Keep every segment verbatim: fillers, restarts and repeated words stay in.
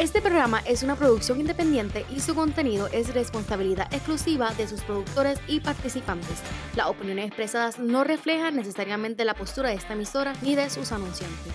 Este programa es una producción independiente y su contenido es responsabilidad exclusiva de sus productores y participantes. Las opiniones expresadas no reflejan necesariamente la postura de esta emisora ni de sus anunciantes.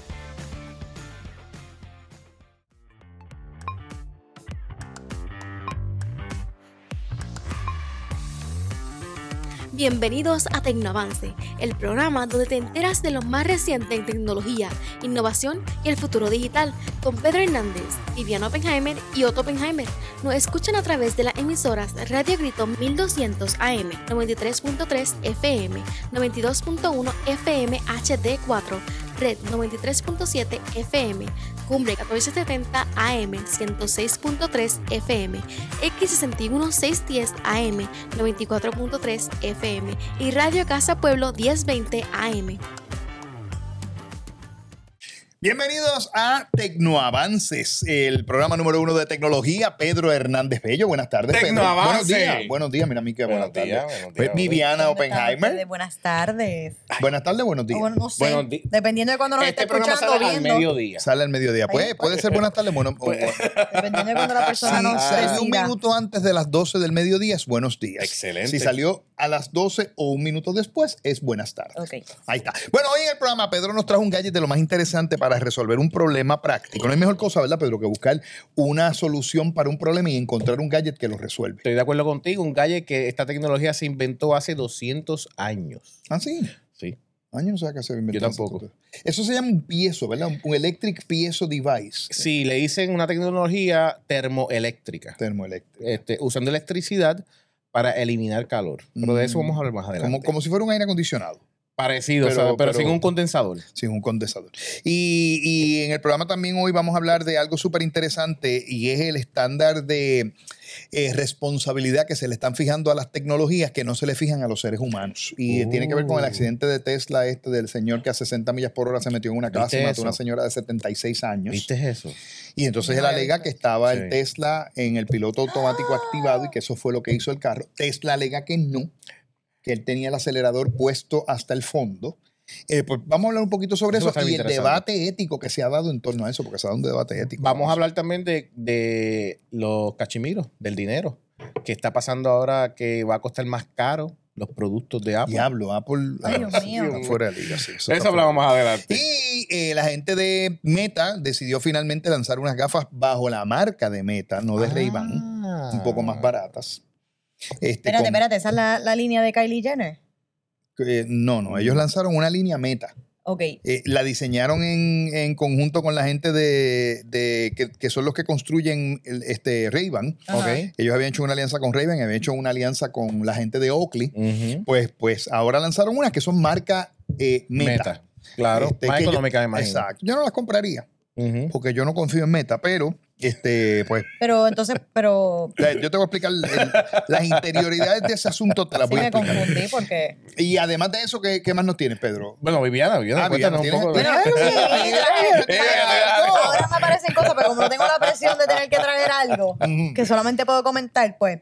Bienvenidos a Tecnoavance, el programa donde te enteras de lo más reciente en tecnología, innovación y el futuro digital, con Pedro Hernández, Viviana Oppenheimer y Otto Oppenheimer. Nos escuchan a través de las emisoras Radio Grito mil doscientos A M, noventa y tres punto tres F M, noventa y dos punto uno F M H D cuatro, Red noventa y tres punto siete F M, Cumbre catorce setenta A M, ciento seis punto tres F M, X sesenta y uno seiscientos diez A M, noventa y cuatro punto tres F M y Radio Casa Pueblo diez veinte A M. Bienvenidos a Tecnoavances, el programa número uno de tecnología. Pedro Hernández Bello, buenas tardes, Pedro. Buenos días, buenos días, mira a mí que buenas tardes. Pues Viviana Oppenheimer. Buenas tardes. Buenas tardes, buenos días. Bueno, no sé, Buenos di- dependiendo de cuando nos Este esté programa escuchando sale al viendo. mediodía. Sale al mediodía. Pues Ay, puede ser buenas tardes, bueno. o- Dependiendo de cuando la persona Si nos salió un decida. minuto antes de las doce del mediodía, es buenos días. Excelente. Si salió a las doce o un minuto después, es buenas tardes. Ok. Ahí está. Bueno, hoy en el programa Pedro nos trajo un gadget de lo más interesante para resolver un problema práctico. No hay mejor cosa, ¿verdad, Pedro, que buscar una solución para un problema y encontrar un gadget que lo resuelve. Estoy de acuerdo contigo. Un gadget que esta tecnología se inventó hace doscientos años. ¿Ah, sí? Sí. Años no sabe que se inventó. Yo tampoco. eso. Eso se llama un piezo, ¿verdad? Un- Un electric piezo device. Sí, le dicen una tecnología termoeléctrica. Termoeléctrico. Este, usando electricidad para eliminar calor. Pero de eso Mm. vamos a hablar más adelante. Como, como si fuera un aire acondicionado. Parecido, Pero- pero, pero, pero- sin un condensador. Sí, un condensador. Y, y en el programa también hoy vamos a hablar de algo súper interesante y es el estándar de eh, responsabilidad que se le están fijando a las tecnologías que no se le fijan a los seres humanos. Y Uh. tiene que ver con el accidente de Tesla este del señor que a sesenta millas por hora se metió en una casa ¿Viste y mató eso? a una señora de setenta y seis años. ¿Viste eso? Y entonces él No, alega que estaba Sí. el Tesla en el piloto automático activado y que eso fue lo que hizo el carro. Tesla alega que no, que él tenía el acelerador puesto hasta el fondo. Eh, pues vamos a hablar un poquito sobre Eso eso, va a estar y el interesante. debate ético que se ha dado en torno a eso, porque se ha dado un debate ético. Vamos a hablar también de, de los cachimiros, del dinero. Que está pasando ahora que va a costar más caro los productos de Apple. Diablo, Apple. Ay, ah, Dios mío. está fuera de liga, sí, eso Eso está hablamos fuera. más adelante. Y eh, la gente de Meta decidió finalmente lanzar unas gafas bajo la marca de Meta, no de Ray-Ban, Ah. un poco más baratas. Este, Espérate, con- espérate, ¿esa es la, la línea de Kylie Jenner? eh, no, no, ellos lanzaron una línea Meta. Ok. Eh, la diseñaron en, en conjunto con la gente de, de que, que son los que construyen el, este Ray-Ban. Ajá. Ok. Ellos habían hecho una alianza con Ray-Ban, habían hecho una alianza con la gente de Oakley. Ujú. Pues, pues ahora lanzaron unas que son marca eh, Meta. Meta. Claro, Este, más que yo- económica, me imagino. Exacto. Yo no las compraría Ujú. porque yo no confío en Meta, pero este, pues Pero entonces, pero eh, yo te voy a explicar el- las interioridades de ese asunto, te las sí voy a me explicar. confundí porque. Y además de eso, ¿qué, qué más nos tienes, Pedro? Bueno, Viviana, Viviana, Ah, Viviana, cuéntanos un ¿tienes- poco de... tienes- Sí, ahora me aparecen cosas, pero como no tengo la presión de tener que traer algo Ujú. que solamente puedo comentar, pues.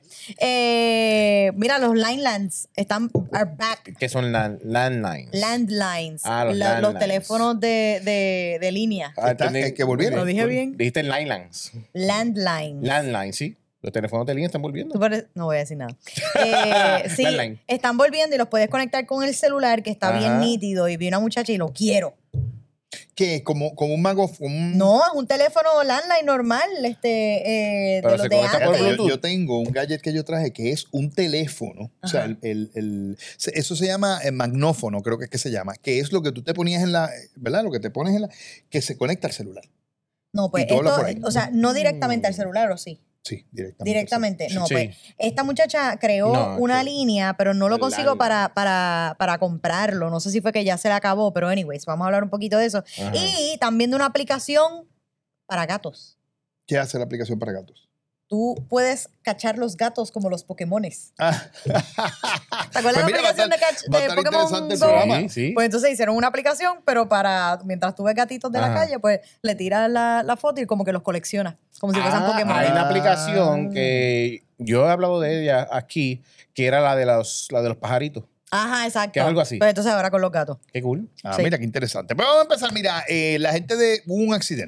Eh, mira, los Linelands están are back. Que son la- landlines. Landlines. Ah, los La- los landlines. teléfonos de, de, de línea. Ah, Está- entendí. es que volvieron. ¿Lo dije bien? Dijiste landlines. Landlines. Landlines, sí. Los teléfonos de línea están volviendo. Tú pare- No voy a decir nada. Eh, sí, Landline. están volviendo y los puedes conectar con el celular, que está Ajá. bien nítido. Y vi una muchacha y lo quiero. Que como, como un mago, un, No, es un teléfono landline normal, este, eh, de Pero los se de conecta por antes. Fíjate, yo, Bluetooth. yo tengo un gadget que yo traje que es un teléfono. O sea, Ajá. el, el- el- se- eso se llama eh, magnófono, creo que es que se llama, que es lo que tú te ponías en la, ¿verdad? Lo que te pones en la, que se conecta al celular. No, pues Y tú hablas esto, por ahí. o sea, no directamente al celular, ¿o sí? Sí, directamente. Directamente. No, Sí. pues esta muchacha creó No, una que- línea, pero no lo el consigo landline. para, para, para comprarlo. No sé si fue que ya se le acabó, pero anyways, vamos a hablar un poquito de eso. Ajá. Y también de una aplicación para gatos. ¿Qué hace la aplicación para gatos? Tú puedes cachar los gatos como los Pokémones. Ah. ¿Te acuerdas Pues de la mira, va a aplicación de, estar- catch- va a de estar Pokémon interesante el Go? programa. Sí, sí. Pues entonces hicieron una aplicación, pero para mientras tú ves gatitos de la Ajá. calle, pues le tiras la, la foto y como que los colecciona. Como si fueran Ah, Pokémon. hay una Ah. aplicación que yo he hablado de ella aquí, que era la de los, la de los pajaritos. Ajá, exacto. Que es algo así. Pues entonces ahora con los gatos. Qué cool. Ah, Sí. mira, qué interesante. Pero vamos a empezar. Mira, eh, la gente de... Hubo un accidente.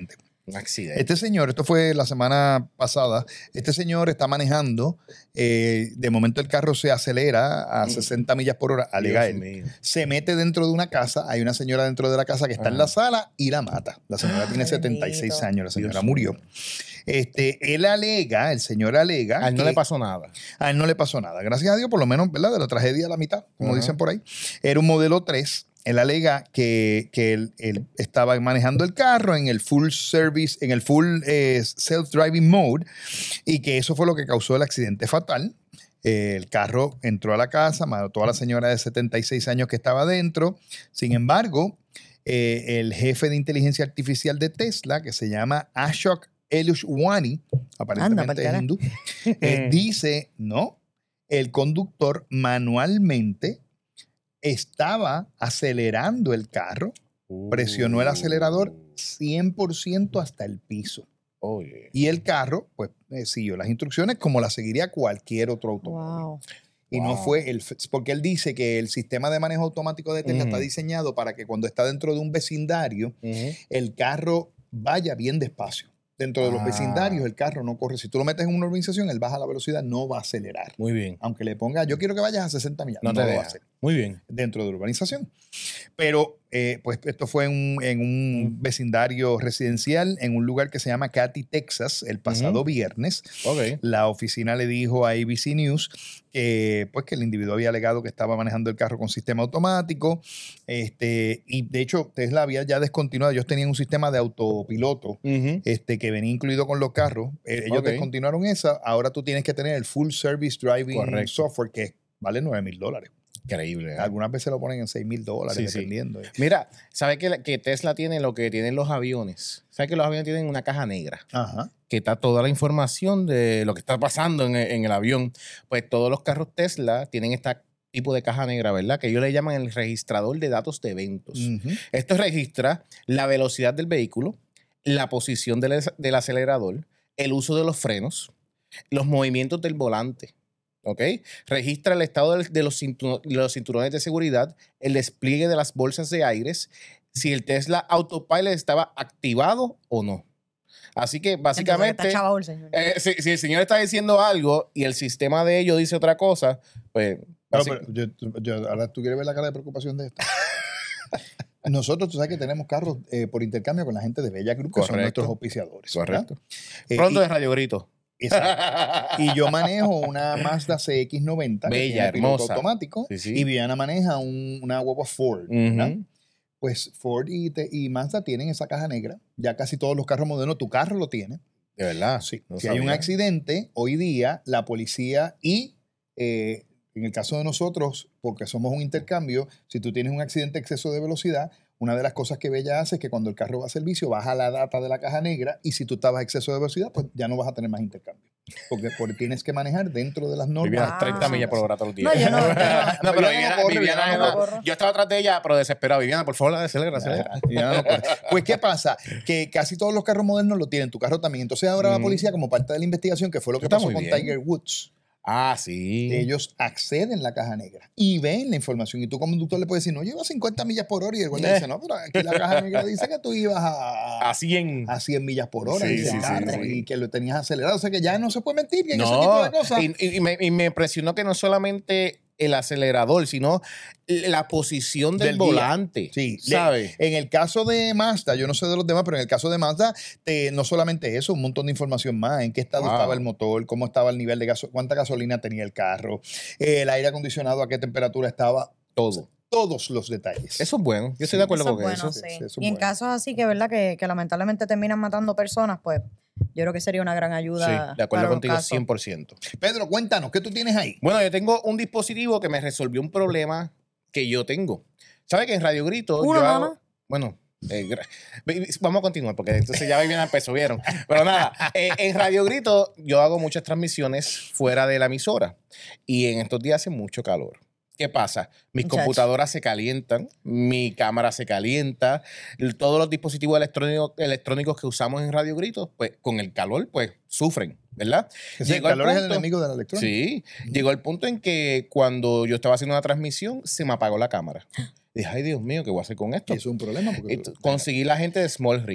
Un accidente. Este señor, esto fue la semana pasada, este señor está manejando, eh, de momento el carro se acelera a sesenta millas por hora, alega él. Mío. Se mete dentro de una casa, hay una señora dentro de la casa que está en la sala y la mata. La señora Ay, tiene setenta y seis bendito. años, la señora Dios murió. mío. Este, él alega, el señor alega. A él no que le pasó nada. A él no le pasó nada. Gracias a Dios, por lo menos, ¿verdad? De la tragedia a la mitad, como Ajá. dicen por ahí. Era un modelo tres. Él alega que, que él, él estaba manejando el carro en el full service, en el full eh, self-driving mode, y que eso fue lo que causó el accidente fatal. Eh, el carro entró a la casa, mató a la señora de setenta y seis años que estaba dentro. Sin embargo, eh, el jefe de inteligencia artificial de Tesla, que se llama Ashok Elushwani, aparentemente Anda, es pa'l hindú, eh, dice, no, el conductor manualmente estaba acelerando el carro, presionó el acelerador cien por ciento hasta el piso. Oye. Y el carro, pues, eh, siguió las instrucciones como las seguiría cualquier otro automóvil. Wow. Y no Wow. fue el... Porque él dice que el sistema de manejo automático de Tesla Ujú. está diseñado para que cuando está dentro de un vecindario, Ujú. el carro vaya bien despacio. Dentro de los Ah. vecindarios, el carro no corre. Si tú lo metes en una urbanización, él baja la velocidad, no va a acelerar. Muy bien. Aunque le ponga, yo quiero que vayas a sesenta millas, No, no, te lo va a deja. hacer Muy bien. dentro de la urbanización. Pero, eh, pues, esto fue en, en un vecindario residencial en un lugar que se llama Katy, Texas, el pasado Ujú. viernes. Ok. La oficina le dijo a A B C News que, pues, que el individuo había alegado que estaba manejando el carro con sistema automático. Este, y de hecho, Tesla había ya descontinuado. Ellos tenían un sistema de autopiloto Ujú. este, que venía incluido con los carros. Eh, ellos Ok. descontinuaron esa. Ahora tú tienes que tener el Full Service Driving Correcto. Software, que vale nueve mil dólares. Increíble. ¿eh? Algunas veces lo ponen en seis mil dólares, Sí, sí. dependiendo. Mira, ¿sabes que, que Tesla tiene lo que tienen los aviones? ¿Sabes que los aviones tienen una caja negra? Ajá. Que está toda la información de lo que está pasando en, en el avión. Pues todos los carros Tesla tienen este tipo de caja negra, ¿verdad? Que ellos le llaman el registrador de datos de eventos. Ujú. Esto registra la velocidad del vehículo, la posición del, del acelerador, el uso de los frenos, los movimientos del volante. ¿Ok? Registra el estado de los, cintu- de los cinturones de seguridad, el despliegue de las bolsas de aires, si el Tesla Autopilot estaba activado o no. Así que básicamente, Entonces, está chavo el señor. eh, si, si el señor está diciendo algo y el sistema de ellos dice otra cosa, pues... Pero, basic- pero, yo- yo- ahora tú quieres ver la cara de preocupación de esto. Nosotros, tú sabes que tenemos carros eh, por intercambio con la gente de Bella Group, que son Correcto. nuestros auspiciadores. ¿verdad? Correcto. Eh, Pronto y- de Radio Grito. Exacto. Y yo manejo una Mazda C X noventa, que Bella, tiene piloto hermosa. automático, Sí, sí. y Viviana maneja un- una guagua Ford. ¿verdad? Ujú. Pues Ford y, te- y Mazda tienen esa caja negra. Ya casi todos los carros modernos, tu carro lo tiene. De verdad. Sí. No Si hay un sabía. accidente, hoy día la policía y, eh, en el caso de nosotros, porque somos un intercambio, si tú tienes un accidente de exceso de velocidad, una de las cosas que Bella hace es que cuando el carro va a servicio, baja la data de la caja negra y si tú estabas a exceso de velocidad, pues ya no vas a tener más intercambio. Porque, porque tienes que manejar dentro de las normas. Viviana, Ah. treinta millas por hora todos los días. No, yo no. yo no. No, pero Viviana Viviana, no corre, Viviana Viviana no no- corre. yo estaba atrás de ella, pero desesperado. Viviana, por favor, acelera, acelera. Ah, ya no corre. Pues, ¿qué pasa? Que casi todos los carros modernos lo tienen, tu carro también. Entonces, ahora la Mm. policía, como parte de la investigación, que fue lo que Está pasó muy con bien. Tiger Woods, Ah, sí. ellos acceden a la caja negra y ven la información. Y tú, como conductor, le puedes decir, no, lleva cincuenta millas por hora. Y el guardia Eh. dice, no, pero aquí la caja negra dice que tú ibas a, A cien. a cien millas por hora. Sí, dice sí, el sí, carro, sí. Y que lo tenías acelerado. O sea, que ya no se puede mentir en ese tipo No, de cosas. y, y- y me, y me impresionó que no solamente el acelerador, sino la posición del, Del guía. volante. Sí, le- ¿sabes? En el caso de Mazda, yo no sé de los demás, pero en el caso de Mazda, te- no solamente eso, un montón de información más, en qué estado Wow. estaba el motor, cómo estaba el nivel de gasolina, cuánta gasolina tenía el carro, eh, el aire acondicionado, a qué temperatura estaba, Todo. todos los detalles. Eso es bueno. Yo estoy Sí, de acuerdo Eso es con bueno, eso. sí. Sí, eso es Y en bueno. casos así que, ¿verdad? Que, que lamentablemente terminan matando personas, pues yo creo que sería una gran Sí, ayuda. de acuerdo para los contigo casos. cien por ciento. Pedro, cuéntanos, ¿qué tú tienes ahí? Bueno, yo tengo un dispositivo que me resolvió un problema que yo tengo. ¿Sabes que en Radio Grito ¿Uno yo nada hago- más? Bueno, eh, gra- vamos a continuar porque entonces ya bien empezó, ¿vieron? Pero nada, eh, en Radio Grito yo hago muchas transmisiones fuera de la emisora y en estos días hace mucho calor. ¿Qué pasa? Mis Muchacho. computadoras se calientan, mi cámara se calienta, l- todos los dispositivos electrónicos, electrónicos que usamos en Radio Grito, pues con el calor, pues sufren, ¿verdad? Que sí, el Llegó el calor es el punto- enemigo de la electrónica. Sí, llegó el punto en que cuando yo estaba haciendo una transmisión, se me apagó la cámara. Dije, ay Dios mío, ¿qué voy a hacer con esto? Y eso es un problema. Porque Ent- Conseguí la gente de Small Rig.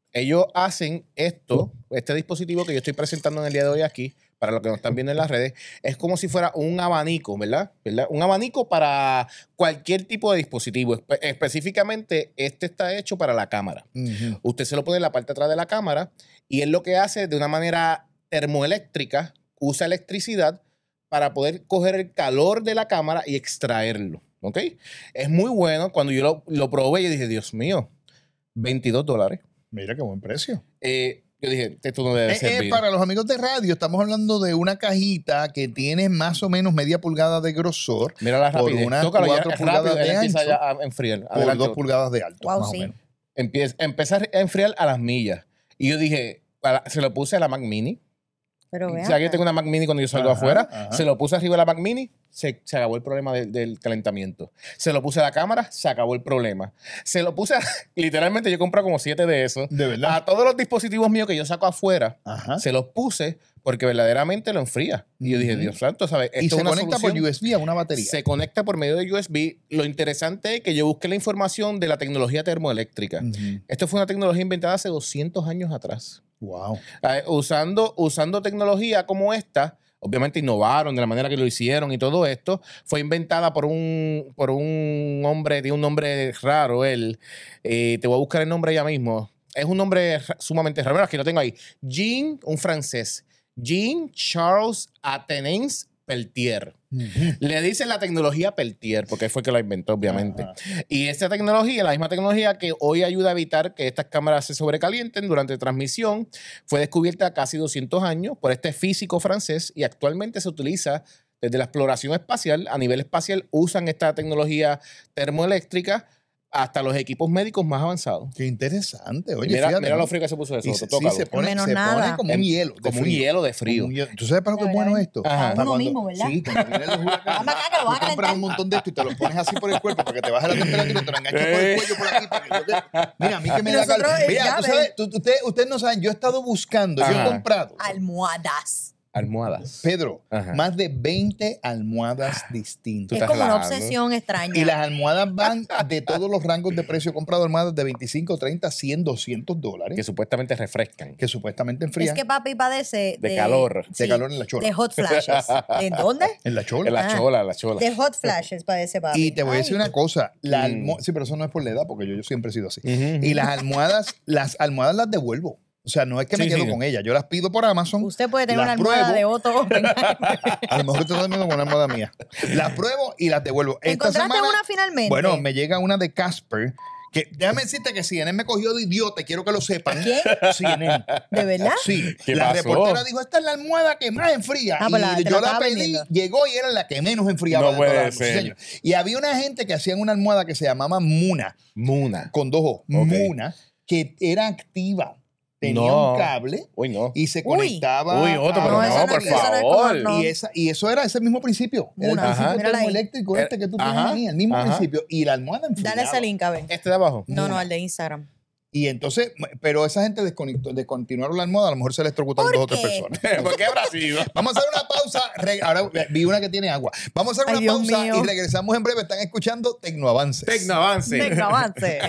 Ellos hacen esto, este dispositivo que yo estoy presentando en el día de hoy aquí, para los que nos están viendo en las redes, es como si fuera un abanico, ¿verdad? ¿verdad? Un abanico para cualquier tipo de dispositivo. Espe- específicamente, este está hecho para la cámara. Ujú. Usted se lo pone en la parte de atrás de la cámara y él lo que hace de una manera termoeléctrica, usa electricidad para poder coger el calor de la cámara y extraerlo, ¿ok? Es muy bueno. Cuando yo lo, lo probé, yo dije, Dios mío, veintidós dólares. Mira qué buen precio. Eh, yo dije, esto no debe Eh, servir. eh, para los amigos de radio, estamos hablando de una cajita que tiene más o menos media pulgada de grosor Mira la por rapidez. unas Tócalo ya, cuatro es pulgadas rápido, de él empieza ancho ya a enfriar. por Adelante. dos pulgadas de alto, Wow, más sí. o menos. Empieza, empezar a enfriar a las millas. Y yo dije, para- se lo puse a la Mac Mini. Pero vean. O sea, yo tengo una Mac Mini cuando yo salgo Ajá, afuera, ajá. se lo puse arriba de la Mac Mini, se, se acabó el problema del, del calentamiento. Se lo puse a la cámara, se acabó el problema. Se lo puse, a, literalmente yo compro como siete de esos. De verdad. A todos los dispositivos míos que yo saco afuera, Ajá. se los puse porque verdaderamente lo enfría. Y yo dije, Ujú. Dios santo, ¿sabes? Y Esto se es una conecta por solución. U S B a una batería. Se conecta por medio de U S B. Lo interesante es que yo busqué la información de la tecnología termoeléctrica. Ujú. Esto fue una tecnología inventada hace doscientos años atrás. Wow. Eh, usando, usando tecnología como esta, obviamente innovaron de la manera que lo hicieron y todo esto. Fue inventada por un, por un hombre, tiene un nombre raro, él. Eh, te voy a buscar el nombre ya mismo. Es un nombre ra- sumamente raro. Bueno, aquí lo tengo ahí. Jean, un francés. Jean Charles Athenais Peltier. Ujú. Le dicen la tecnología Peltier, porque fue que la inventó, obviamente. Ajá. Y esta tecnología, la misma tecnología que hoy ayuda a evitar que estas cámaras se sobrecalienten durante transmisión, fue descubierta hace casi doscientos años por este físico francés y actualmente se utiliza desde la exploración espacial. A nivel espacial usan esta tecnología termoeléctrica hasta los equipos médicos más avanzados. Qué interesante. Oye, mira fíjate, mira ¿no? lo frío que se puso eso. Y se, sí, tócalo. se pone, Menos se nada. pone como Em- un hielo. de como un frío. hielo de frío. Como un hielo. ¿Tú sabes para lo que es bueno esto? Ajá. Para Uno cuando- mismo, ¿verdad? Sí, cuando vienen los huracanes. Dame acá que lo Tú vas a compras calentar. un montón de esto y te los pones así por el cuerpo para que te baje la temperatura y te lo enganches por el cuello por aquí. Para que yo te- Mira, a mí que me Y da nosotros, calor. eh, Mira, ya tú ves. sabes, tú- usted- ustedes no saben, yo he estado buscando, yo he Ajá. comprado, Almohadas. Almohadas. Pedro, Ajá. más de veinte almohadas distintas. Es estás como una relajando. obsesión extraña. Y las almohadas van de todos los rangos de precio. He comprado almohadas de veinticinco, treinta, cien, doscientos dólares Que supuestamente refrescan. que supuestamente enfrían Es que papi padece De calor. de calor en la chola. De hot flashes. ¿En dónde? en la chola. En la Ah. chola, la chola. De hot flashes padece papi. Y te voy a decir Ay. una cosa, la Mm. almo- sí, pero eso no es por la edad, porque yo, yo siempre he sido así. Ujú. Y las almohadas, las almohadas las devuelvo. O sea, no es que me Sí, quedo sí. con ellas. Yo las pido por Amazon. Usted puede tener las una almohada pruebo. de Otto Oppenheimer. A lo mejor te estás viendo con una almohada mía. Las pruebo y las devuelvo. Esta ¿Encontraste semana, una finalmente? bueno, me llega una de Casper. Que déjame decirte que C N N me cogió de idiota, y quiero que lo sepan. ¿Quién? C N N. ¿De verdad? Sí, ¿Qué la pasó? reportera dijo, esta es la almohada que más enfría. Ah, pues la- y te yo la la estaba pedí, vendiendo. llegó y era la que menos enfriaba. No de todas puede las- sí, ser. señor. Y había una gente que hacían una almohada que se llamaba Muna, Muna. con dos O, Muna, que era activa. Tenía No. un cable Uy, no. y se Uy. conectaba. Uy, Otto, a- pero No, eso no, no por es- eso no es como- favor. no. Y, esa, y eso era ese mismo principio. Era el Muna, principio ajá. Mírala ahí. termoeléctrico Eh, este que tú tienes ajá, ahí, el mismo ajá. principio. Y la almohada enfriaba. Dale ese link, a ver. Este de abajo. No, no, al de Instagram. Y entonces, pero esa gente desconectó, descontinuaron la almohada, a lo mejor se electrocutaron ¿Por dos o tres qué? personas. ¿Por qué habrá sido? Vamos a hacer una pausa. Re- Ahora vi una que tiene agua. Vamos a hacer Ay, una Dios pausa mío. y regresamos en breve. Están escuchando Tecnoavances. Tecnoavance. Venga, avance.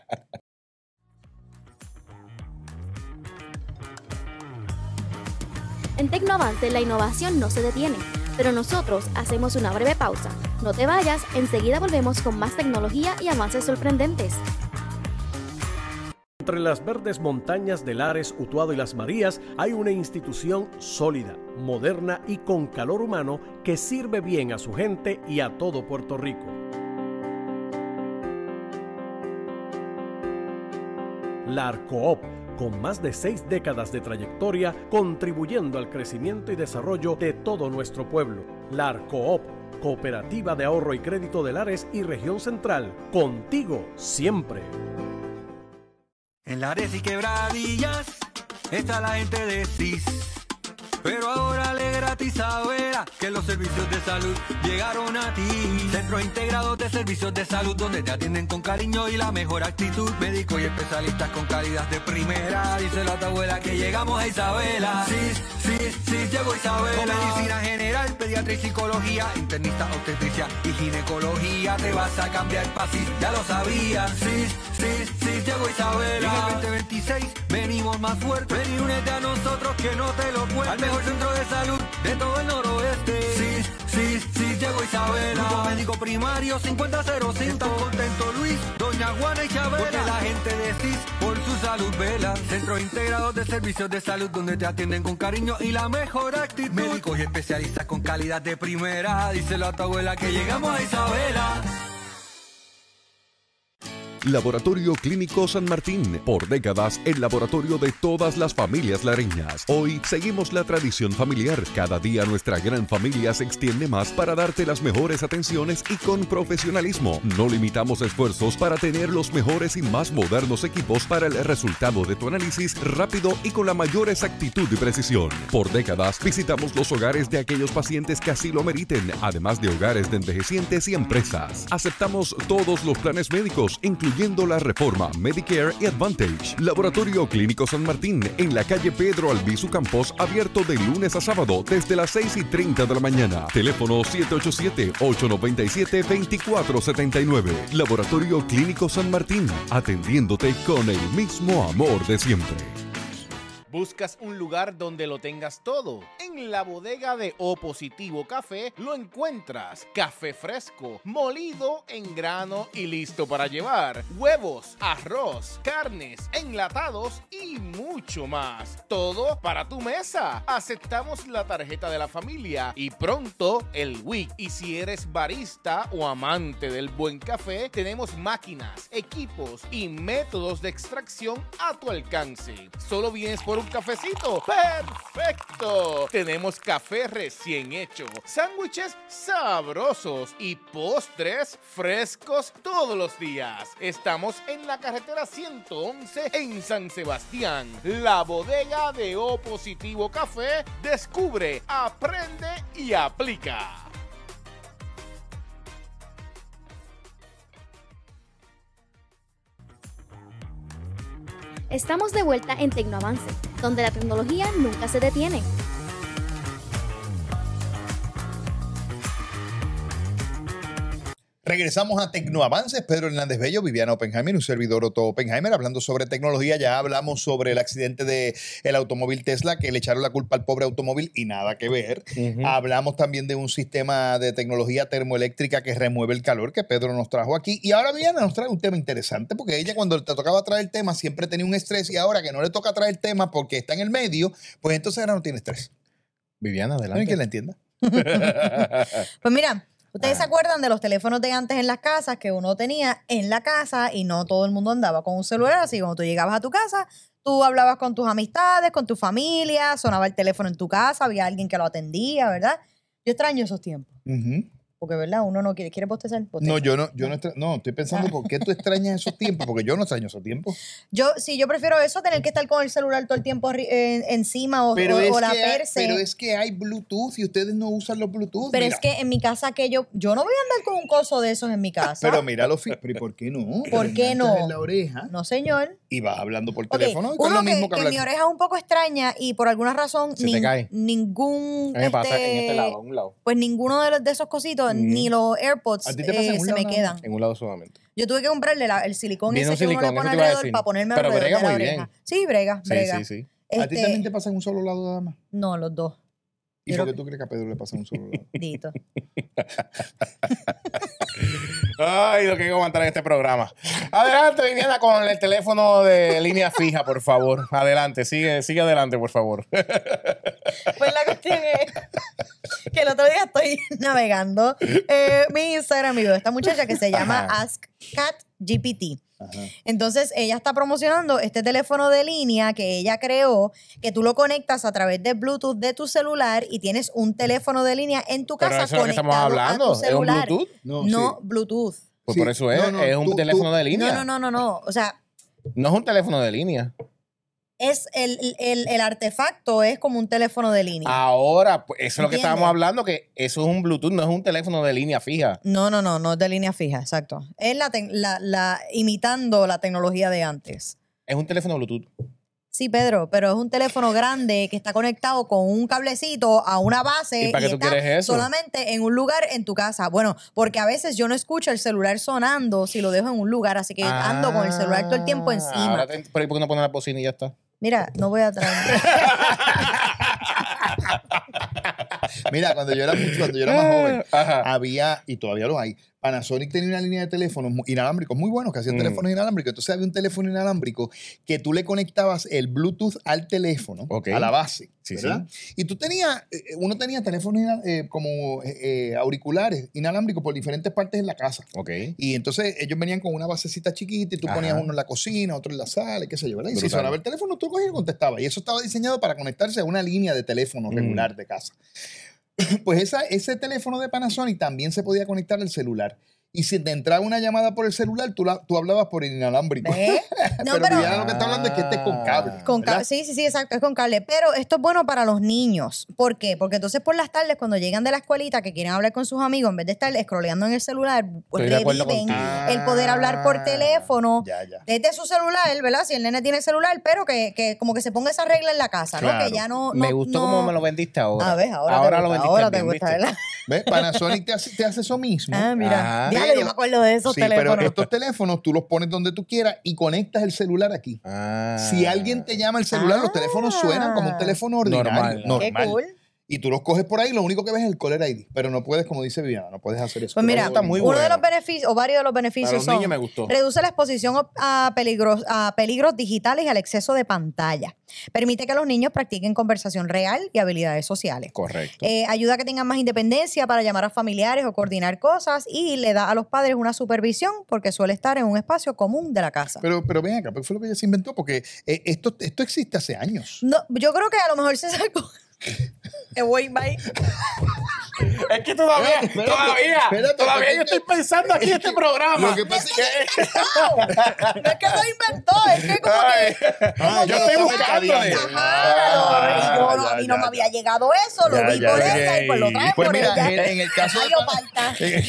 En Tecnoavance la innovación no se detiene, pero nosotros hacemos una breve pausa. No te vayas, enseguida volvemos con más tecnología y avances sorprendentes. Entre las verdes montañas de Lares, Utuado y Las Marías hay una institución sólida, moderna y con calor humano que sirve bien a su gente y a todo Puerto Rico. La Arcoop, con más de seis décadas de trayectoria, contribuyendo al crecimiento y desarrollo de todo nuestro pueblo. La Arcoop, Cooperativa de Ahorro y Crédito de Lares y Región Central, contigo siempre. En Lares y Quebradillas está la gente de C I S, pero ahora le gratis saberá que los servicios de salud llegaron a ti. Centros integrados de servicios de salud donde te atienden con cariño y la mejor actitud. Médicos y especialistas con calidad de primera. Díselo a tu abuela que llegamos a Isabela. Sí, sí, sí, llegó Isabela. Con medicina general, pediatría y psicología, internista, obstetricia y ginecología. Te vas a cambiar para C I S, ya lo sabías. Sí, sí, sí, llegó Isabela. Y en el veinte veintiséis venimos más fuerte. Ven y únete a nosotros que no te lo cuento. Al mejor centro de salud de todo el noroeste. Sí, sí, sí, llegó Isabela. Grupo médico primario cincuenta cero cinco. Están contentos Luis, Doña Juana y Chabela. Porque la gente de C I S por su salud vela. Centros integrados de servicios de salud donde te atienden con cariño y la mejor actitud. Médicos y especialistas con calidad de primera. Díselo a tu abuela que llegamos a Isabela. Laboratorio Clínico San Martín, por décadas el laboratorio de todas las familias lareñas. Hoy seguimos la tradición familiar. Cada día nuestra gran familia se extiende más para darte las mejores atenciones y con profesionalismo. No limitamos esfuerzos para tener los mejores y más modernos equipos para el resultado de tu análisis rápido y con la mayor exactitud y precisión. Por décadas visitamos los hogares de aquellos pacientes que así lo meriten, además de hogares de envejecientes y empresas. Aceptamos todos los planes médicos, incluyendo la reforma Medicare y Advantage. Laboratorio Clínico San Martín, en la calle Pedro Albizu Campos, abierto de lunes a sábado desde las seis y treinta de la mañana. Teléfono siete ocho siete, ocho nueve siete, dos cuatro siete nueve. Laboratorio Clínico San Martín, atendiéndote con el mismo amor de siempre. ¿Buscas un lugar donde lo tengas todo? En la bodega de O Positivo Café lo encuentras. Café fresco, molido en grano y listo para llevar. Huevos, arroz, carnes, enlatados y mucho más. Todo para tu mesa. Aceptamos la tarjeta de la familia y pronto el W I C. Y si eres barista o amante del buen café, tenemos máquinas, equipos y métodos de extracción a tu alcance. Solo vienes por un cafecito. ¡Perfecto! Tenemos café recién hecho, sándwiches sabrosos y postres frescos todos los días. Estamos en la carretera ciento once en San Sebastián. La bodega de O Positivo Café. Descubre, aprende y aplica. Estamos de vuelta en Tecnoavance, donde la tecnología nunca se detiene. Regresamos a Tecnoavances. Pedro Hernández Bello, Viviana Oppenheimer, un servidor Otto Oppenheimer, hablando sobre tecnología. Ya hablamos sobre el accidente del automóvil Tesla, que le echaron la culpa al pobre automóvil y nada que ver. Uh-huh. Hablamos también de un sistema de tecnología termoeléctrica que remueve el calor, que Pedro nos trajo aquí. Y ahora Viviana nos trae un tema interesante, porque ella cuando te tocaba traer el tema siempre tenía un estrés, y ahora que no le toca traer el tema porque está en el medio, pues entonces ahora no tiene estrés. Viviana, adelante. ¿No hay quien la entienda? Pues mira, ¿ustedes ah. se acuerdan de los teléfonos de antes en las casas que uno tenía en la casa y no todo el mundo andaba con un celular? Así cuando tú llegabas a tu casa, tú hablabas con tus amistades, con tu familia, sonaba el teléfono en tu casa, había alguien que lo atendía, ¿verdad? Yo extraño esos tiempos. Uh-huh. Porque, ¿verdad? Uno no quiere, ¿quiere bostezar? No, yo no, yo no, extra, no, estoy pensando por qué tú extrañas esos tiempos, porque yo no extraño esos tiempos. Yo, sí, yo prefiero eso, tener que estar con el celular todo el tiempo eh, encima o, pero o, es o la que hay, perse. Pero es que hay Bluetooth y ustedes no usan los Bluetooth. Pero mira. Es que en mi casa que yo, yo no voy a andar con un coso de esos en mi casa. Pero míralo, pero ¿por qué no? ¿Por qué no? En la oreja. No, señor. Y vas hablando por Okay. teléfono. Y Uno lo que, mismo que, que hablar. mi oreja es un poco extraña y por alguna razón Se ni, te cae. ningún... A mí me pasa este, en este lado, a un lado. Pues ninguno de, los, de esos cositos, mm. ni los AirPods ¿A ti te pasa en eh, un se lado me nada? quedan. En un lado solamente. Yo tuve que comprarle la, el silicón Viene ese un que uno silicón, le pone eso te iba a alrededor decir. para ponerme Pero alrededor brega de la muy oreja. bien. Sí, brega, brega. Sí, sí, sí. Este, ¿A ti también te pasa en un solo lado nada más? No, los dos. ¿Y Yo por qué lo... tú crees que a Pedro le pasa en un solo lado? Dito. Ay, lo que hay que aguantar en este programa. Adelante, Viviana, con el teléfono de línea fija, por favor. Adelante, sigue, sigue adelante, por favor. Pues la cuestión es que el otro día estoy navegando eh, mi Instagram y veo a esta muchacha que se llama Ajá. Ask Cat G P T. Ajá. Entonces ella está promocionando este teléfono de línea que ella creó, que tú lo conectas a través de Bluetooth de tu celular y tienes un teléfono de línea en tu casa Pero eso es lo que conectado estamos hablando. a tu ¿Es un celular. Bluetooth? No, No, sí. Bluetooth. Pues Sí. por eso es, No, no, es un tú- teléfono tú- de línea. No, no, no, no, no. O sea, No es un teléfono de línea. es el, el, el artefacto es como un teléfono de línea. Ahora, pues, eso es lo que ¿Entiendes? estábamos hablando, que eso es un Bluetooth, no es un teléfono de línea fija. No, no, no, no es de línea fija, exacto. Es la, te- la, la imitando la tecnología de antes. Es un teléfono Bluetooth. Sí, Pedro, pero es un teléfono grande que está conectado con un cablecito a una base ¿Y para qué tú está quieres eso? solamente en un lugar en tu casa. Bueno, porque a veces yo no escucho el celular sonando si lo dejo en un lugar, así que ando con el celular todo el tiempo encima. Ahora te, ¿por qué no pones la bocina y ya está? Mira, no voy a traer. Mira, cuando yo era, cuando yo era más joven, Ajá. había, y todavía lo hay, Panasonic tenía una línea de teléfonos mu- inalámbricos muy buenos, que hacían Mm. teléfonos inalámbricos. Entonces había un teléfono inalámbrico que tú le conectabas el Bluetooth al teléfono, Ok. a la base, Sí, ¿verdad? Y tú tenías, eh, uno tenía teléfonos ina- eh, como eh, eh, auriculares inalámbricos por diferentes partes en la casa. Ok. Y entonces ellos venían con una basecita chiquita y tú Ajá. ponías uno en la cocina, otro en la sala, qué sé yo, ¿verdad? Y si Brutal. sonaba el teléfono, tú cogías y contestabas. Y eso estaba diseñado para conectarse a una línea de teléfono Mm. regular de casa. Pues esa, ese teléfono de Panasonic también se podía conectar al celular. Y si te entraba una llamada por el celular, tú, la, tú hablabas por el inalámbrico. ¿Ves? No, pero pero- Viviana lo que está hablando es que este es con cable. Con ¿verdad? ca- sí, sí, sí, exacto, es con cable. Pero esto es bueno para los niños. ¿Por qué? Porque entonces por las tardes, cuando llegan de la escuelita, que quieren hablar con sus amigos, en vez de estar scrolleando en el celular, pues Estoy de acuerdo reviven contigo. el poder hablar por teléfono Ya, ya. desde su celular, ¿verdad? Si el nene tiene celular, pero que, que como que se ponga esa regla en la casa, ¿no? Claro. Que ya no. me no- gustó no- cómo me lo vendiste ahora. A ver, ahora, te lo gusta, vendiste ahora te bien, gusta, ¿viste? ¿verdad? ¿Ves? Panasonic te hace, te hace eso mismo. Ah, mira. Ajá. Diablo, Pero- yo me acuerdo de esos Sí, teléfonos. pero estos teléfonos tú los pones donde tú quieras y conectas el celular aquí. Ah. Si alguien te llama al celular, los Ah. teléfonos suenan como un teléfono ordinario. Normal. Normal. Qué cool. Y tú los coges por ahí, lo único que ves es el caller I D. Pero no puedes, como dice Viviana, no puedes hacer eso. Pues mira, Eso está muy uno de bueno. los beneficios, o varios de los Para beneficios los son, niños me gustó. reduce la exposición a peligros, a peligros digitales y al exceso de pantalla. Permite que los niños practiquen conversación real y habilidades sociales. Correcto. Eh, ayuda a que tengan más independencia para llamar a familiares o coordinar cosas y le da a los padres una supervisión porque suele estar en un espacio común de la casa. Pero, pero ven acá, ¿qué fue lo que ella se inventó? Porque eh, esto, esto existe hace años. No, yo creo que a lo mejor se sacó. Eh, voy, bye. Es que todavía, Espérate, todavía, espérate, todavía porque- yo estoy pensando aquí en este programa. Lo que pasa es que... No es que lo inventó, es que como que. Ah, yo ya estoy lo buscándole. mercadeando. Ajá, y yo no- ya, a mí no ya, me ya. había llegado eso, lo Ya, vi ya, por ya. ella y pues lo trae Pues por mira, ella. en, en el caso de Ay, Pana- Oparta. en el-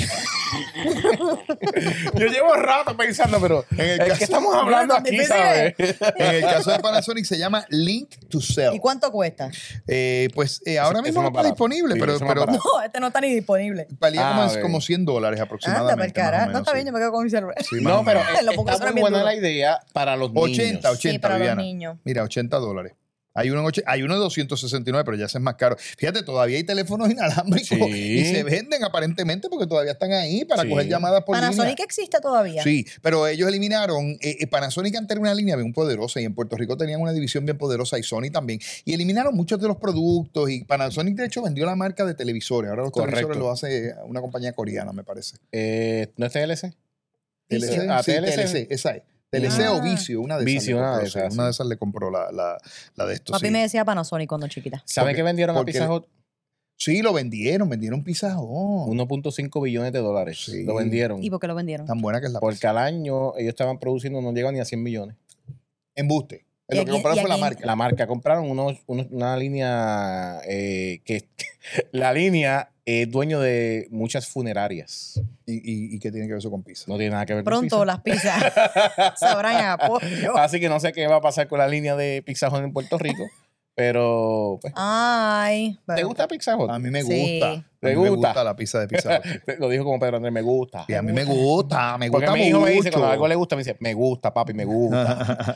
Yo llevo rato pensando, pero En el es caso- que estamos hablando No, aquí, difícil ¿sabes? en el caso de Panasonic se llama Link to Sell. ¿Y cuánto cuesta? Eh, pues eh, ahora Ese- mismo ese no más está barato. disponible, Sí, pero, ese más pero barato. No, este no está ni disponible. valía Ah, como, ok. como cien dólares Anda, aproximadamente. por más o cara. No menos, está sí. bien, yo me quedo con mi celular. Sí, más No, o pero menos. Lo pongo a está sonar muy bien buena duro. la idea para los ochenta, niños. ochenta, Sí, para los Viviana. niños. Mira, ochenta dólares. Hay uno, en och- hay uno de doscientos sesenta y nueve, pero ya ese es más caro. Fíjate, todavía hay teléfonos inalámbricos Sí. y se venden aparentemente porque todavía están ahí para Sí. coger llamadas por Panasonic línea. existe todavía. Sí, pero ellos eliminaron, eh, eh, Panasonic antes era una línea bien poderosa y en Puerto Rico tenían una división bien poderosa y Sony también. Y eliminaron muchos de los productos y Panasonic de hecho vendió la marca de televisores. Ahora los Correcto. televisores lo hace una compañía coreana, me parece. Eh, ¿No es T L C? T L C, Ah, sí, T L C. T L C, esa es. T L C Ah. o Vicio, una de esas. Vicio, le una compró, de sí, esas, una sí. de esas le compró la, la, la de estos. Papi sí. me decía Panasonic cuando chiquita. ¿Sabe Porque- que vendieron a porque- Pizza Hut? Sí, lo vendieron, vendieron Pizza Hut. uno punto cinco billones de dólares. Sí. Lo vendieron. ¿Y por qué lo vendieron? Tan buena que es la Porque al año ellos estaban produciendo, no llegan ni a cien millones. embuste. ¿Y Lo a que quién- compraron y a fue la quién? marca. La marca compraron unos, unos- una línea eh, que la línea es dueño de muchas funerarias. ¿Y, y, y qué tiene que ver eso con pizza? No tiene nada que ver con Pronto pizza. las pizzas sabrán a apoyo. Así que no sé qué va a pasar con la línea de Pizza Hut en Puerto Rico. Pero, pues, Ay. ¿te pero- gusta Pizza Hut? A mí me Sí. gusta. ¿Te A mí me gusta? gusta la pizza de Pizza Hut. Lo dijo como Pedro Andrés, me gusta. Y a mí me gusta, me Porque gusta mi hijo mucho. me dice, cuando algo le gusta, me dice, me gusta, papi, me gusta.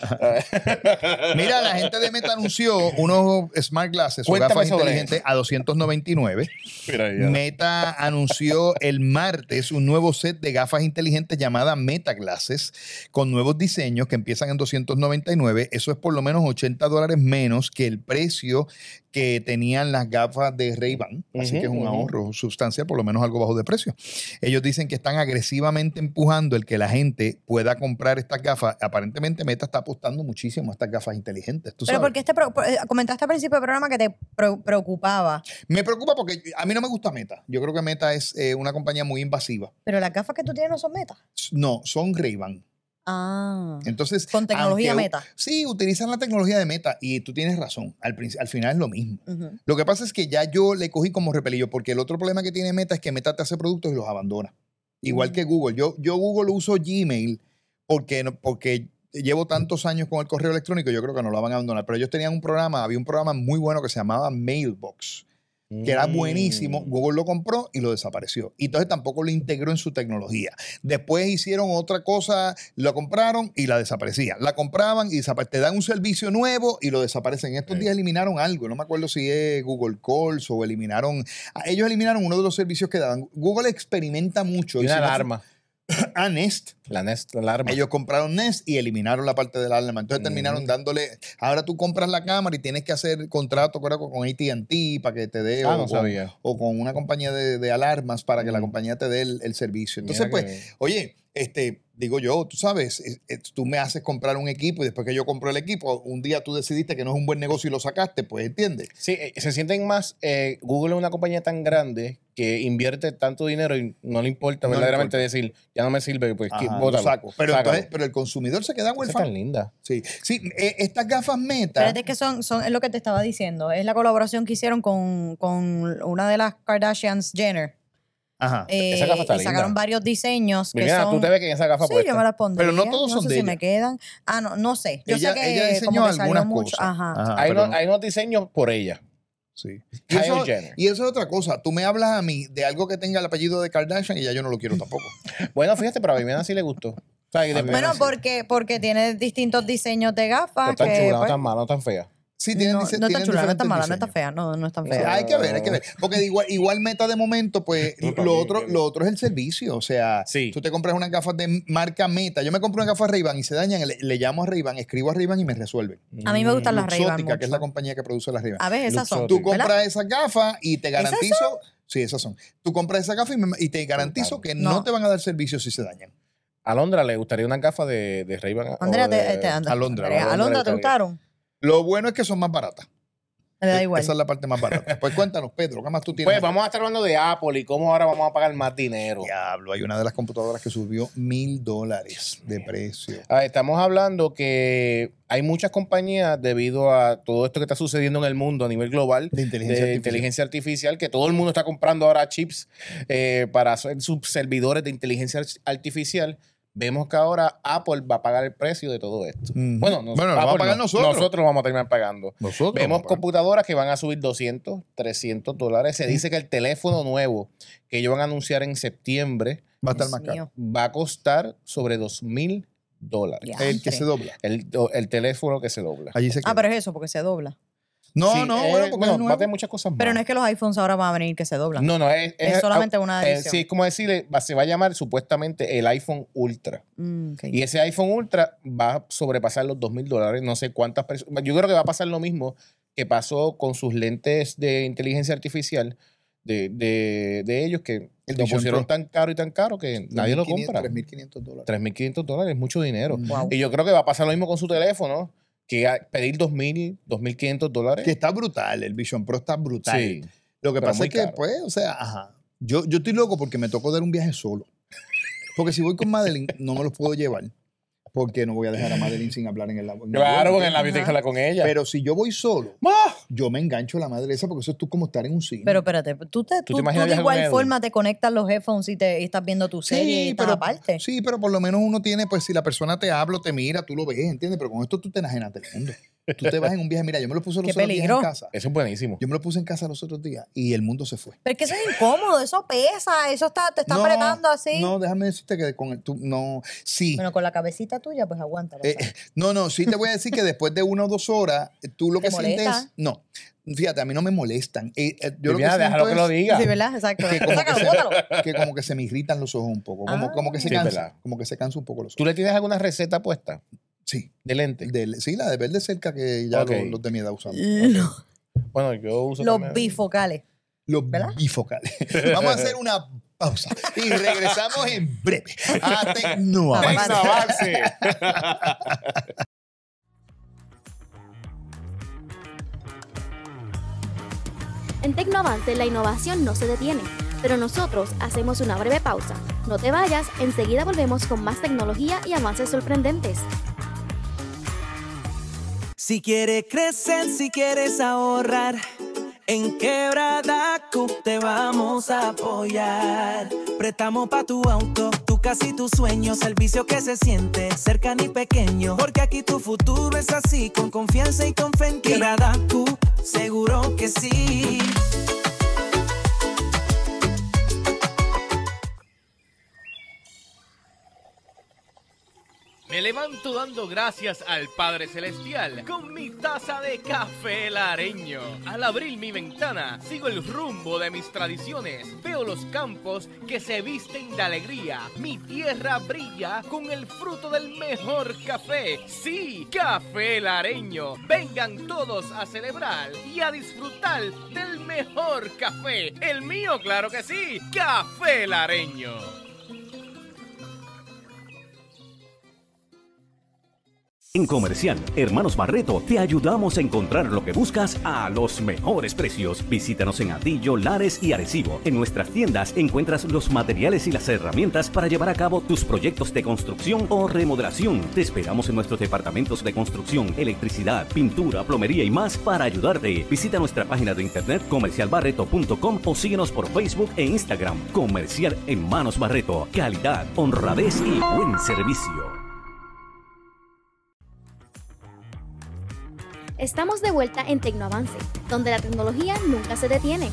Mira, la gente de Meta anunció unos Smart Glasses o Cuéntame gafas sobre inteligentes a doscientos noventa y nueve. Mira, ya. Meta anunció el martes un nuevo set de gafas inteligentes llamada Meta Glasses con nuevos diseños que empiezan en doscientos noventa y nueve. Eso es por lo menos ochenta dólares menos que el precio que tenían las gafas de Ray-Ban. Así Ujú, que es un ujú. ahorro sustancial, por lo menos algo bajo de precio. Ellos dicen que están agresivamente empujando el que la gente pueda comprar estas gafas. Aparentemente Meta está apostando muchísimo a estas gafas inteligentes. ¿Tú Pero sabes? porque este pro- eh, comentaste al principio del programa que te pro- preocupaba. Me preocupa porque a mí no me gusta Meta. Yo creo que Meta es eh, una compañía muy invasiva. Pero las gafas que tú tienes no son metas. No, son Ray-Ban. Ah. Entonces, Con tecnología aunque- Meta. Sí, utilizan la tecnología de Meta y tú tienes razón. Al, princi- al final es lo mismo. Ujú. Lo que pasa es que ya yo le cogí como repelillo porque el otro problema que tiene Meta es que Meta te hace productos y los abandona. Igual Mm. que Google. Yo, yo Google uso Gmail porque, no- porque llevo tantos años con el correo electrónico, yo creo que no lo van a abandonar. Pero ellos tenían un programa, había un programa muy bueno que se llamaba Mailbox, que era buenísimo. Google lo compró y lo desapareció. Y entonces tampoco lo integró en su tecnología. Después hicieron otra cosa, lo compraron y la desaparecían. La compraban y desaparecían. Te dan un servicio nuevo y lo desaparecen. En estos días eliminaron algo. No me acuerdo si es Google Calls o eliminaron... Ellos eliminaron uno de los servicios que daban. Google experimenta mucho. Y y una si no- alarma. a Nest. La Nest, la alarma. Ellos compraron Nest y eliminaron la parte del alarma. Entonces terminaron Mm. dándole... Ahora tú compras la cámara y tienes que hacer contrato creo, con A T and T para que te dé... Ah, o, no con, sabía. o con una compañía de, de alarmas para que la Mm. compañía te dé el, el servicio. Entonces, Mira pues, que- oye, este, digo yo, tú sabes, eh, eh, tú me haces comprar un equipo y después que yo compro el equipo, un día tú decidiste que no es un buen negocio y lo sacaste, pues, ¿entiendes? Sí, eh, se sienten más. eh, Google es una compañía tan grande que invierte tanto dinero y no le importa No le verdaderamente decir, ya no me sirve, pues Ajá, que- lo bótalo, saco. Pero, sácalo. entonces, pero el consumidor se queda Esa es huérfano. tan linda. Sí, sí eh, estas gafas Meta... Espérate que son, son, es lo que te estaba diciendo. Es la colaboración que hicieron con, con una de las Kardashians, Jenner. Ajá. Eh, Esa gafa está y sacaron linda. varios diseños que Mira, son... tú te ves que en esa gafa Sí, puesta. yo me las pondría. Pero no todos no son sé de si ella. me quedan. Ah, no, no sé. Yo ella, sé que ella diseñó como que salió algunas mucho. cosas. Ajá. Ajá, hay, pero unos, no- hay unos diseños por ella. Sí. Y Kylie eso, Jenner. y eso es otra cosa. Tú me hablas a mí de algo que tenga el apellido de Kardashian y ya yo no lo quiero tampoco. Bueno, fíjate, pero a Viviana sí le gustó. O sea, y después- Bueno, sí. porque, porque tiene distintos diseños de no gafas. tan que, chula, no pues, tan mala, no tan fea. Sí, tienen, no, dise- no está tienen chula, no está diferentes mala, no está diseños. fea, no, no está Sí, fea. hay que ver, hay que ver. Porque igual, igual Meta de momento, pues Tú lo también, otro, Kevin. lo otro es el servicio. O sea, Sí. tú te compras unas gafas de marca Meta. Yo me compro una gafas Ray-Ban y se dañan, le, le llamo a Ray-Ban, escribo a Ray-Ban y me resuelven. A mí me gustan las Ray-Ban Luxótica, que es mucho. la compañía que produce las Ray-Ban. A ver, esas son. Tú Luxótica. compras esas gafas y te ¿Esas garantizo... Sí, esas son. Tú compras esas gafas y, me- y te garantizo que no. No. te van a dar servicio si se dañan. A Londra le gustaría una gafa de, de Ray-Ban. o Andrea, te, de- te, anda- Alondra, Andrea, Alondra Alondra, ¿te le gustaron? Lo bueno es que son más baratas. Me da igual. Esa es la parte más barata. Pues cuéntanos, Pedro, ¿qué más tú tienes? Pues vamos a estar hablando de Apple y cómo ahora vamos a pagar más dinero. Diablo, hay una de las computadoras que subió mil dólares de precio. Ah, estamos hablando que hay muchas compañías debido a todo esto que está sucediendo en el mundo a nivel global De inteligencia de artificial. inteligencia artificial, que todo el mundo está comprando ahora chips eh, para hacer sus servidores de inteligencia ar- artificial. Vemos que ahora Apple va a pagar el precio de todo esto. Ujú. Bueno, nos- Bueno, lo vamos a Apple pagar no. nosotros. Nosotros lo vamos a terminar pagando. Nosotros. Vemos papá. computadoras que van a subir doscientos, trescientos dólares. Se dice que el teléfono nuevo que ellos van a anunciar en septiembre Va a estar Dios más caro. mío. va a costar sobre dos mil dólares. Ya. El que se dobla. El, el teléfono que se dobla. Allí se queda. Ah, pero es eso, porque se dobla. no, Sí, no, eh, bueno, porque es va a nuevo. tener muchas cosas más. Pero no es que los iPhones ahora van a venir que se doblan. No, no, es, Es solamente una eh, edición. sí, es como decirle, va- se va a llamar supuestamente el iPhone Ultra. Mm, ok. Y ese iPhone Ultra va a sobrepasar los dos mil dólares. No sé cuántas personas. Yo creo que va a pasar lo mismo que pasó con sus lentes de inteligencia artificial de, de, de ellos, que El lo Vision pusieron Pro. tan caro y tan caro que nadie lo compra. tres mil quinientos dólares. tres mil quinientos dólares es mucho dinero. Wow. Y yo creo que va a pasar lo mismo con su teléfono, que a- pedir dos mil, dos mil quinientos dólares. Que está brutal, el Vision Pro está brutal. Sí. Lo que pero pasa muy es que, caro. pues, o sea, ajá. Yo, yo estoy loco porque me tocó dar un viaje solo. Porque si voy con Madeline, no me los puedo llevar. Porque no voy a dejar a Madeline sin hablar en el avión. Claro, porque en la Ajá. vida tienes que hablar con ella. Pero si yo voy solo, ¡Ah! yo me engancho a la madre esa porque eso es tú como estar en un cine. Pero espérate, tú, te, ¿Tú te tú, tú imaginas de viajar con igual Edwin? forma te conectas los headphones y, te, y estás viendo tu serie y estás pero, aparte. sí, pero por lo menos uno tiene, pues si la persona te habla, o te mira, tú lo ves, ¿entiendes? Pero con esto tú te enajenas del mundo. Tú te vas en un viaje, mira, yo me lo puse los Qué otros días peligro. en casa. Eso es buenísimo. Yo me lo puse en casa los otros días y el mundo se fue. Pero es que eso es incómodo, eso pesa, eso está, te está No, apretando así. No, déjame decirte que con el, tú, no, sí. Bueno, con la cabecita tuya, pues aguanta. Eh, no, no, sí te voy a decir que después de una o dos horas, tú lo ¿Te que sientes, molesta? no, fíjate, a mí no me molestan. Eh, eh, yo lo que Viviana, déjalo siento que lo es diga. Sí, ¿verdad? Exacto. que como que, Sácalo, se, bótalo. que como que se me irritan los ojos un poco, como, Ah. como que se Sí, es cansa, verdad. como que se cansa un poco los ¿Tú ojos. le tienes alguna receta puesta Sí, de lente? de- sí, la de ver de cerca que ya Ok. los, los de mi edad usamos. Los, Bueno, yo uso los también- bifocales. Los ¿Verdad? bifocales. Vamos a hacer una pausa y regresamos en breve a Tecnoavance. Avance. En Tecnoavance la innovación no se detiene, pero nosotros hacemos una breve pausa. No te vayas, enseguida volvemos con más tecnología y avances sorprendentes. Si quieres crecer, si quieres ahorrar, En Quebradacu te vamos a apoyar. Préstamo pa' tu auto, tu casa y tus sueños. Servicio que se siente cercano y pequeño. Porque aquí tu futuro es así, con confianza y con fe en Quebradacu, seguro que sí. Me levanto dando gracias al Padre Celestial con mi taza de café lareño. Al abrir mi ventana, sigo el rumbo de mis tradiciones. Veo los campos que se visten de alegría. Mi tierra brilla con el fruto del mejor café. Sí, café lareño. Vengan todos a celebrar y a disfrutar del mejor café. El mío, claro que sí, café lareño. En Comercial Hermanos Barreto te ayudamos a encontrar lo que buscas a los mejores precios. Visítanos en Atillo, Lares y Arecibo. En nuestras tiendas encuentras los materiales y las herramientas para llevar a cabo tus proyectos de construcción o remodelación. Te esperamos en nuestros departamentos de construcción, electricidad, pintura, plomería y más para ayudarte. Visita nuestra página de internet comercial barreto punto com o síguenos por Facebook e Instagram. Comercial Hermanos Barreto. Calidad, honradez y buen servicio. Estamos de vuelta en Tecnoavance, donde la tecnología nunca se detiene.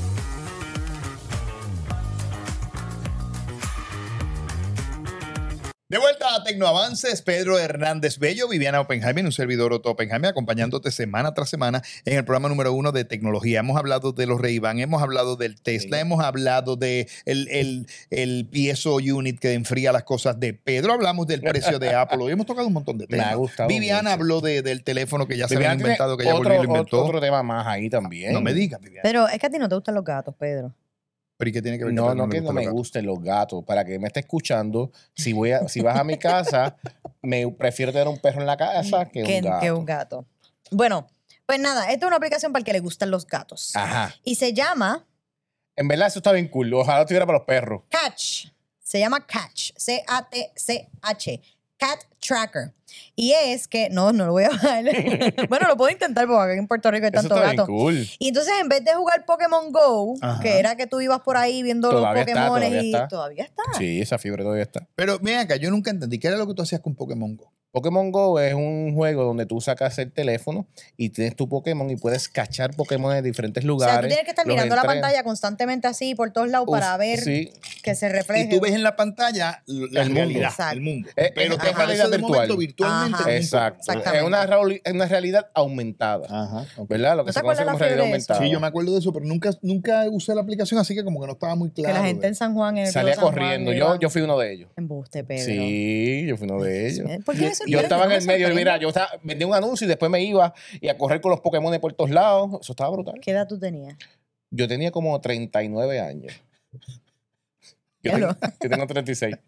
De vuelta a Tecnoavances, Pedro Hernández Bello, Viviana Oppenheimer, un servidor Otto Oppenheimer, acompañándote semana tras semana en el programa número uno de tecnología. Hemos hablado de los Ray-Ban, hemos hablado del Tesla, sí. hemos hablado de el, el, el piezo unit que enfría las cosas de Pedro, hablamos del precio de Apple, hoy hemos tocado un montón de temas. Me ha gustado Viviana mucho. habló de, del teléfono que ya Viviana se había inventado, que ya otro, volvió y lo inventó. Otro tema más ahí también. No me digas, Viviana. Pero es que a ti no te gustan los gatos, Pedro. ¿Pero y qué tiene que ver? No, que no, que no me gusten los gatos. Para que me esté escuchando, si voy a, si vas a mi casa, me prefiero tener un perro en la casa que, que un gato. Que un gato. Bueno, pues nada, esta es una aplicación para el que le gustan los gatos. Ajá. Y se llama... En verdad, eso está bien cool. Ojalá lo tuviera para los perros. Catch. Se llama Catch. C A T C H. Cat Tracker. Y es que, no, no lo voy a bajar. Bueno, lo puedo intentar porque aquí en Puerto Rico hay tanto gato. gato. Cool. Y entonces en vez de jugar Pokémon Go, Ajá. que era que tú ibas por ahí viendo Todavía los está, Pokémon todavía y está. todavía está. Sí, esa fiebre todavía está. Pero mira acá, yo nunca entendí. ¿Qué era lo que tú hacías con Pokémon Go? Pokémon Go es un juego donde tú sacas el teléfono y tienes tu Pokémon y puedes cachar Pokémon de diferentes O lugares. sea, tú tienes que estar los mirando la entrenas. pantalla constantemente así por todos lados Uf, para ver sí. que se refleje. Y tú ves en la pantalla la El realidad, mundo. el mundo. Eh, Pero eh, te ajá. aparece realidad de virtual. momento virtualmente. Ajá. en un Exacto. Exactamente. Es una, reali- es una realidad aumentada. Ajá, ok. ¿Verdad? Lo que ¿No te se conoce acuerdas como la realidad fiebre de eso? aumentada. Sí, yo me acuerdo de eso, pero nunca, nunca usé la aplicación, así que como que no estaba muy claro. Que la gente de- en San Juan, en el Salía Río San Juan, corriendo. iban- Yo, yo fui uno de ellos. Embuste, Pedro. Sí, yo fui uno de ellos. ¿Por qué me Yo sorprende? estaba en No el me medio, sorprende. mira, yo estaba, vendía un anuncio y después me iba y a correr con los Pokémon de por todos lados. Eso estaba brutal. ¿Qué edad tú tenías? Yo tenía como treinta y nueve años. Yo, Ya tengo, lo- yo tengo treinta y seis.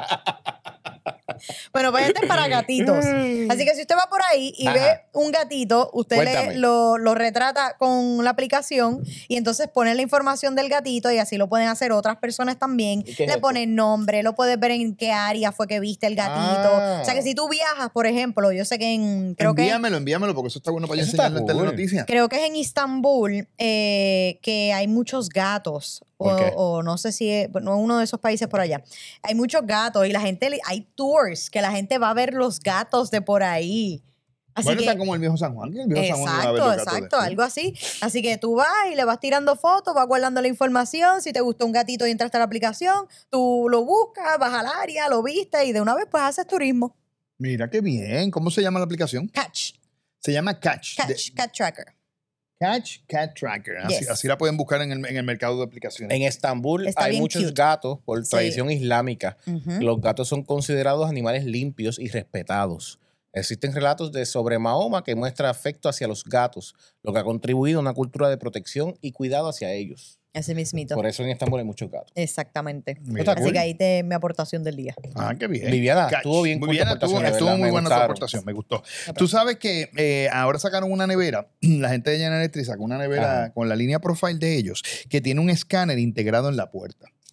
Bueno, pues este es para gatitos. Así que si usted va por ahí y Ajá. ve un gatito, usted Cuéntame. le, lo, lo retrata con la aplicación y entonces pone la información del gatito y así lo pueden hacer otras personas también. ¿Y qué es Le esto? ponen nombre, lo puedes ver en qué área fue que viste el gatito. Ah. O sea que si tú viajas, por ejemplo, yo sé que en... Creo que envíamelo, envíamelo, porque eso está bueno para yo Eso está enseñarlo en cool. Telenoticias. Creo que es en Istambul eh, que hay muchos gatos. O, ¿Por qué? o no sé si es, no es uno de esos países por allá. Hay muchos gatos y la gente, le- hay tours que la gente va a ver los gatos de por ahí. Así Bueno, que, está como el viejo San Juan. Que el viejo San Juan iba a ver exacto, los gatos de- exacto, algo así. Así que tú vas y le vas tirando fotos, vas guardando la información. Si te gustó un gatito y entraste a la aplicación, tú lo buscas, vas al área, lo viste y de una vez pues haces turismo. Mira, qué bien. ¿Cómo se llama la aplicación? Catch, Se llama Catch. catch, De- cat tracker. Catch Cat Tracker. Así, Yes. así la pueden buscar en el, en el mercado de aplicaciones. En Estambul Está hay bien muchos cute. gatos por Sí. tradición islámica. Ujú. Los gatos son considerados animales limpios y respetados. Existen relatos de sobre Mahoma que muestra afecto hacia los gatos, lo que ha contribuido a una cultura de protección y cuidado hacia ellos. Ese mismito. Por eso en Estambul hay muchos gatos. Exactamente. Mira. Así que ahí te mi aportación del día. Ah, qué bien. Viviana, Catch. estuvo bien Muy cool tu bien, aportación, estuvo, de estuvo verdad, muy me buena tu gustaron. aportación, me gustó. Tú sabes que eh, ahora sacaron una nevera, la gente de General Electric sacó una nevera Ajá. con la línea profile de ellos, que tiene un escáner integrado en la puerta.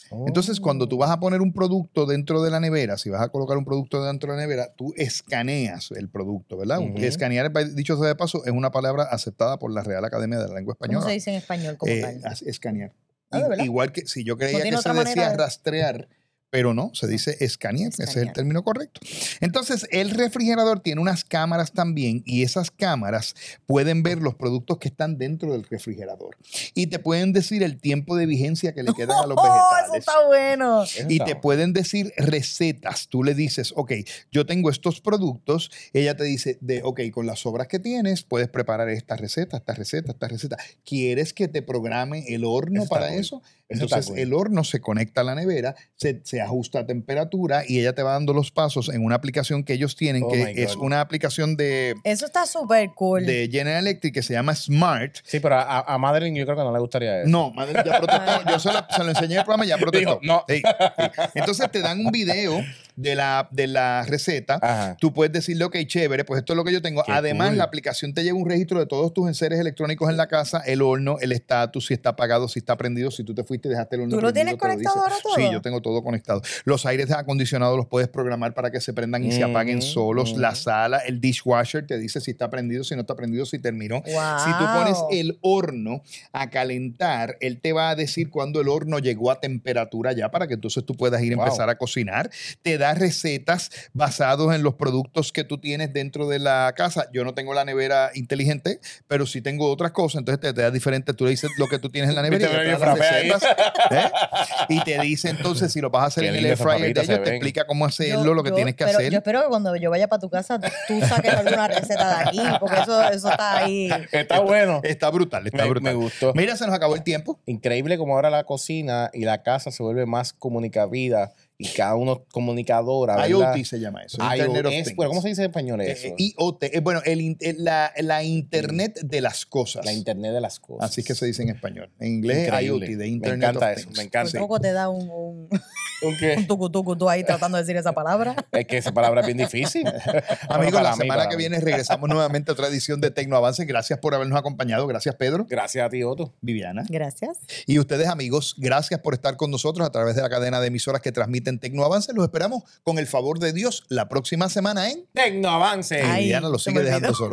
Oh. Entonces, cuando tú vas a poner un producto dentro de la nevera, si vas a colocar un producto dentro de la nevera, tú escaneas el producto, ¿verdad? Uh-huh. Escanear, dicho sea de paso, es una palabra aceptada por la Real Academia de la Lengua Española. ¿Cómo se dice en español como Eh, tal? escanear. Ah, ¿de verdad? Igual que si yo creía ¿No tiene que se otra decía manera de- rastrear, pero no, se dice escanear, ese es el Escanear. término correcto. Entonces, el refrigerador tiene unas cámaras también y esas cámaras pueden ver los productos que están dentro del refrigerador y te pueden decir el tiempo de vigencia que le quedan a los ¡Oh, eso vegetales. está bueno! Eso Y está te bueno. pueden decir recetas. Tú le dices, ok, yo tengo estos productos. Ella te dice, de, ok, con las sobras que tienes, puedes preparar esta receta, esta receta, esta receta. ¿Quieres que te programe el horno Eso está para cool. eso? Eso está Entonces, cool. el horno se conecta a la nevera, se, se ajusta a temperatura y ella te va dando los pasos en una aplicación que ellos tienen, Oh que my es God. una aplicación de, Eso está súper cool. de General Electric que se llama Smart. Sí, pero a, a Madeline yo creo que no le gustaría eso. No, madre, ya protestó. Yo se lo, se lo enseñé en el programa y ya protestó. Dijo, no. Sí, sí. Entonces te dan un video de la, de la receta. Ajá. Tú puedes decirle, ok, chévere, pues esto es lo que yo tengo. Qué Además, cool. la aplicación te lleva un registro de todos tus enseres electrónicos en la casa, el horno, el estatus, si está apagado, si está prendido, si tú te fuiste y dejaste el horno ¿Tú lo prendido, tienes te lo conectado dice. ahora todo? Sí, yo tengo todo conectado. Los aires acondicionados los puedes programar para que se prendan y se apaguen Mm, solos. mm. La sala, el dishwasher te dice si está prendido, si no está prendido, si terminó. Wow. Si tú pones el horno a calentar, él te va a decir cuando el horno llegó a temperatura ya para que entonces tú puedas ir a Wow. empezar a cocinar. Te da recetas basados en los productos que tú tienes dentro de la casa. Yo no tengo la nevera inteligente, pero sí tengo otras cosas. Entonces te, te da diferente. Tú le dices lo que tú tienes en la nevera y Viste, te da bien las frappé ahí. recetas. ¿eh? Y te dice entonces si lo vas a hacer Qué en el linda air esa fryer de papitas se ellos, te ven. explica cómo hacerlo, Yo- lo que yo tienes que espero- hacer. Yo espero que cuando yo vaya para tu casa tú saques alguna receta de aquí, porque eso, eso está ahí. Está bueno. Está brutal, está Me, brutal. me gustó. Mira, se nos acabó el tiempo. Increíble como ahora la cocina y la casa se vuelve más comunicavida y cada uno comunicadora, ¿verdad? IoT se llama eso. Internet of iOS, Things. bueno, ¿cómo se dice en español eso? Eh, I O T, eh, bueno, el, in- eh, la, la Internet de las cosas. La Internet de las cosas. Así que se dice en español. En inglés, Increíble. IoT, de Me Internet encanta of eso, Things. me Por encanta. poco te da un, un, ¿Un qué? un tucu tucu tú ahí tratando de decir esa palabra. Es que esa palabra es bien difícil. Amigos, Para la mí, semana para que mí. viene regresamos nuevamente a otra edición de Tecnoavance. Gracias por habernos acompañado. Gracias, Pedro. Gracias a ti, Otto. Viviana. Gracias. Y ustedes, amigos, gracias por estar con nosotros a través de la cadena de emisoras que transmiten Tecnoavance. Los esperamos con el favor de Dios la próxima semana en... Tecnoavance. Ay, Viviana lo se sigue me dejando olvidó. solo.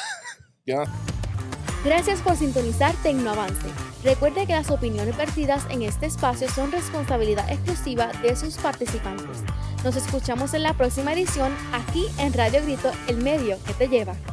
Yo- Gracias por sintonizar Tecnoavance. Recuerde que las opiniones vertidas en este espacio son responsabilidad exclusiva de sus participantes. Nos escuchamos en la próxima edición aquí en Radio Grito, el medio que te lleva.